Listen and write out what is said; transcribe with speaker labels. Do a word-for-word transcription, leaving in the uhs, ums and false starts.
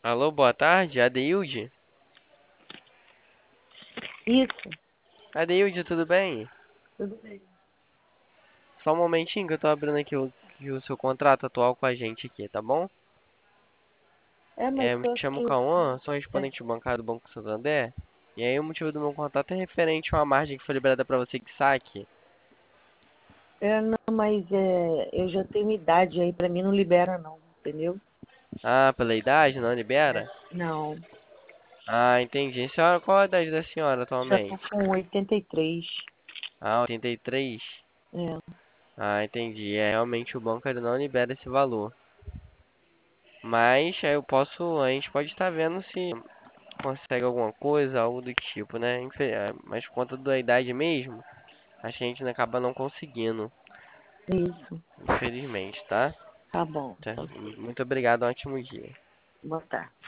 Speaker 1: Alô, boa tarde, Adeilde?
Speaker 2: Isso,
Speaker 1: Adeilde, tudo bem?
Speaker 2: tudo bem.
Speaker 1: Só um momentinho que eu tô abrindo aqui o, aqui o seu contrato atual com a gente aqui, tá bom?
Speaker 2: É, mas
Speaker 1: É, me
Speaker 2: só
Speaker 1: chamo
Speaker 2: que.
Speaker 1: Cauã, sou
Speaker 2: É,
Speaker 1: respondente bancário do Banco Santander. E aí o motivo do meu contato é referente a uma margem que foi liberada para você de saque.
Speaker 2: é, não, mas é, eu já tenho idade aí, pra mim não libera não, entendeu?
Speaker 1: Ah, pela idade, não
Speaker 2: É,
Speaker 1: libera?
Speaker 2: não,
Speaker 1: Ah, entendi. Senhora, qual a idade da senhora
Speaker 2: já tô
Speaker 1: atualmente?
Speaker 2: com oitenta e três.
Speaker 1: Ah, oitenta e três.
Speaker 2: É,
Speaker 1: Ah, entendi. É, realmente o banco ele não libera esse valor. Mas aí eu posso, a gente pode estar vendo se consegue alguma coisa, algo do tipo, né? Infe- é, Mas por conta da idade mesmo, a gente acaba não conseguindo,
Speaker 2: isso,
Speaker 1: infelizmente, tá?
Speaker 2: tá bom,
Speaker 1: Tá.
Speaker 2: tá ok.
Speaker 1: Muito obrigado, um ótimo dia.
Speaker 2: Boa tarde.